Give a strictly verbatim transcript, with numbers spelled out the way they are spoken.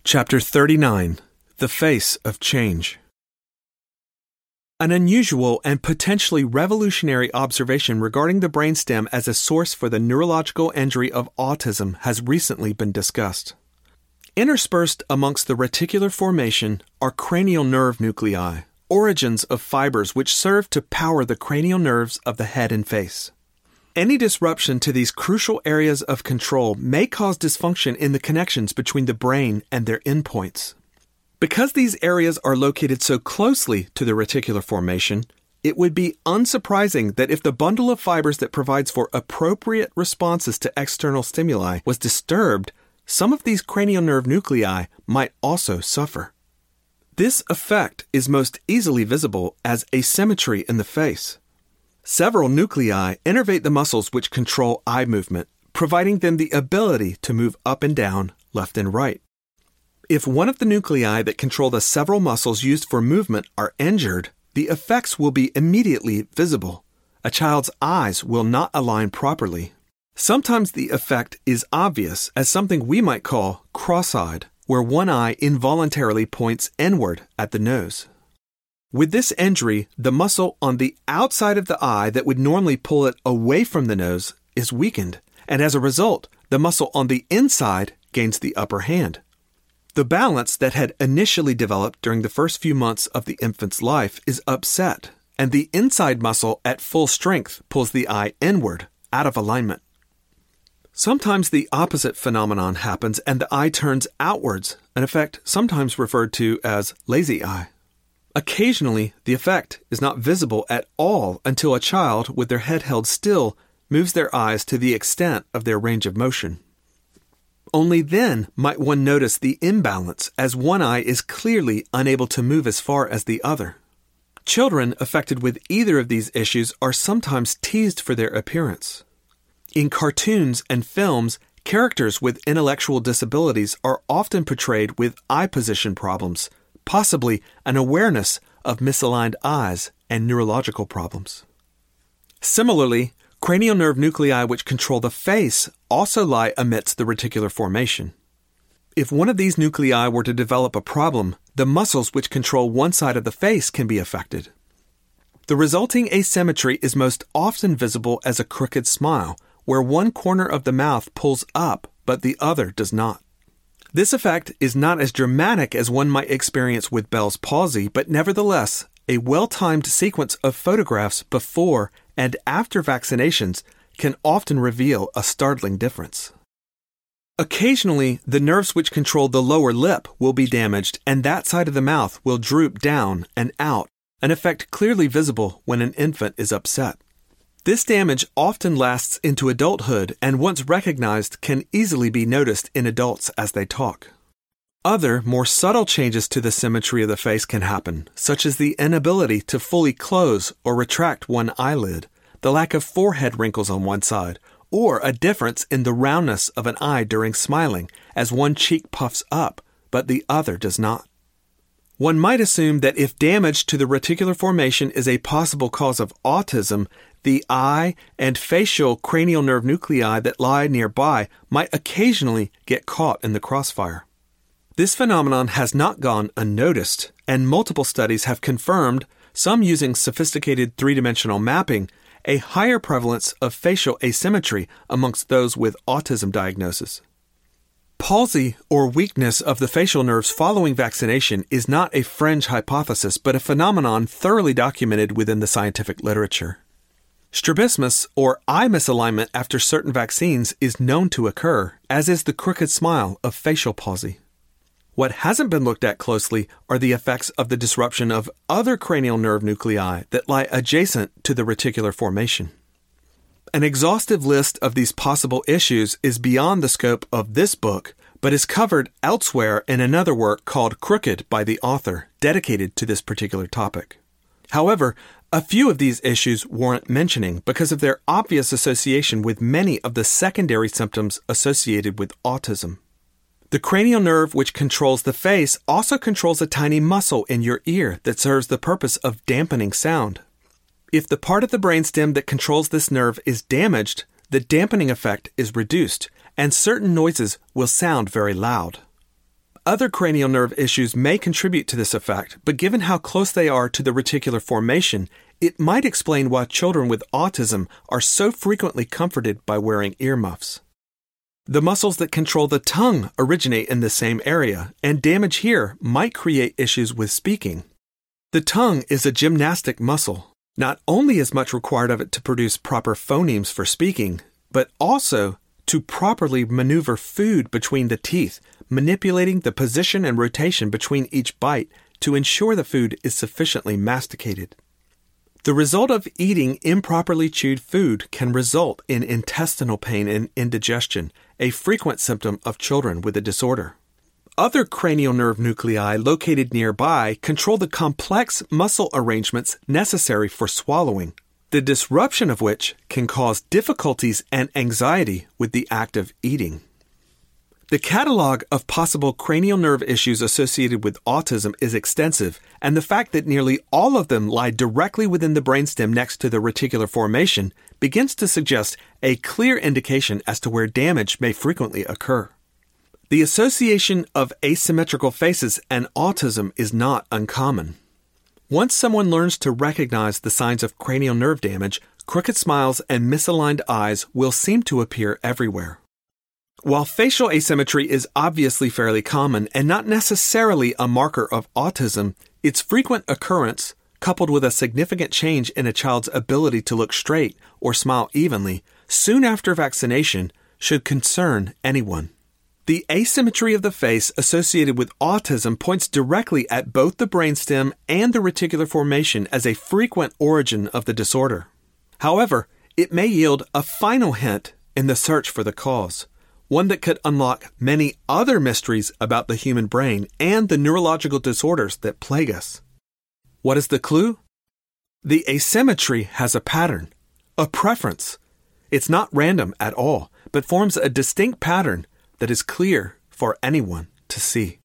Chapter thirty-nine. The Face of Change. An unusual and potentially revolutionary observation regarding the brainstem as a source for the neurological injury of autism has recently been discussed. Interspersed amongst the reticular formation are cranial nerve nuclei, origins of fibers which serve to power the cranial nerves of the head and face. Any disruption to these crucial areas of control may cause dysfunction in the connections between the brain and their endpoints. Because these areas are located so closely to the reticular formation, it would be unsurprising that if the bundle of fibers that provides for appropriate responses to external stimuli was disturbed, some of these cranial nerve nuclei might also suffer. This effect is most easily visible as asymmetry in the face. Several nuclei innervate the muscles which control eye movement, providing them the ability to move up and down, left and right. If one of the nuclei that control the several muscles used for movement are injured, the effects will be immediately visible. A child's eyes will not align properly. Sometimes the effect is obvious as something we might call cross-eyed, where one eye involuntarily points inward at the nose. With this injury, the muscle on the outside of the eye that would normally pull it away from the nose is weakened, and as a result, the muscle on the inside gains the upper hand. The balance that had initially developed during the first few months of the infant's life is upset, and the inside muscle at full strength pulls the eye inward, out of alignment. Sometimes the opposite phenomenon happens and the eye turns outwards, an effect sometimes referred to as lazy eye. Occasionally, the effect is not visible at all until a child, with their head held still, moves their eyes to the extent of their range of motion. Only then might one notice the imbalance, as one eye is clearly unable to move as far as the other. Children affected with either of these issues are sometimes teased for their appearance. In cartoons and films, characters with intellectual disabilities are often portrayed with eye position problems, possibly an awareness of misaligned eyes and neurological problems. Similarly, cranial nerve nuclei which control the face also lie amidst the reticular formation. If one of these nuclei were to develop a problem, the muscles which control one side of the face can be affected. The resulting asymmetry is most often visible as a crooked smile, where one corner of the mouth pulls up but the other does not. This effect is not as dramatic as one might experience with Bell's palsy, but nevertheless, a well-timed sequence of photographs before and after vaccinations can often reveal a startling difference. Occasionally, the nerves which control the lower lip will be damaged and that side of the mouth will droop down and out, an effect clearly visible when an infant is upset. This damage often lasts into adulthood and once recognized can easily be noticed in adults as they talk. Other, more subtle changes to the symmetry of the face can happen, such as the inability to fully close or retract one eyelid, the lack of forehead wrinkles on one side, or a difference in the roundness of an eye during smiling, as one cheek puffs up, but the other does not. One might assume that if damage to the reticular formation is a possible cause of autism, the eye and facial cranial nerve nuclei that lie nearby might occasionally get caught in the crossfire. This phenomenon has not gone unnoticed, and multiple studies have confirmed, some using sophisticated three-dimensional mapping, a higher prevalence of facial asymmetry amongst those with autism diagnosis. Palsy, or weakness of the facial nerves following vaccination, is not a fringe hypothesis, but a phenomenon thoroughly documented within the scientific literature. Strabismus, or eye misalignment after certain vaccines, is known to occur, as is the crooked smile of facial palsy. What hasn't been looked at closely are the effects of the disruption of other cranial nerve nuclei that lie adjacent to the reticular formation. An exhaustive list of these possible issues is beyond the scope of this book, but is covered elsewhere in another work called Crooked by the author, dedicated to this particular topic. However, a few of these issues warrant mentioning because of their obvious association with many of the secondary symptoms associated with autism. The cranial nerve which controls the face also controls a tiny muscle in your ear that serves the purpose of dampening sound. If the part of the brainstem that controls this nerve is damaged, the dampening effect is reduced, and certain noises will sound very loud. Other cranial nerve issues may contribute to this effect, but given how close they are to the reticular formation, it might explain why children with autism are so frequently comforted by wearing earmuffs. The muscles that control the tongue originate in the same area, and damage here might create issues with speaking. The tongue is a gymnastic muscle. Not only is much required of it to produce proper phonemes for speaking, but also to properly maneuver food between the teeth, manipulating the position and rotation between each bite to ensure the food is sufficiently masticated. The result of eating improperly chewed food can result in intestinal pain and indigestion, a frequent symptom of children with the disorder. Other cranial nerve nuclei located nearby control the complex muscle arrangements necessary for swallowing, the disruption of which can cause difficulties and anxiety with the act of eating. The catalog of possible cranial nerve issues associated with autism is extensive, and the fact that nearly all of them lie directly within the brainstem next to the reticular formation begins to suggest a clear indication as to where damage may frequently occur. The association of asymmetrical faces and autism is not uncommon. Once someone learns to recognize the signs of cranial nerve damage, crooked smiles and misaligned eyes will seem to appear everywhere. While facial asymmetry is obviously fairly common and not necessarily a marker of autism, its frequent occurrence, coupled with a significant change in a child's ability to look straight or smile evenly soon after vaccination, should concern anyone. The asymmetry of the face associated with autism points directly at both the brainstem and the reticular formation as a frequent origin of the disorder. However, it may yield a final hint in the search for the cause, one that could unlock many other mysteries about the human brain and the neurological disorders that plague us. What is the clue? The asymmetry has a pattern, a preference. It's not random at all, but forms a distinct pattern that is clear for anyone to see.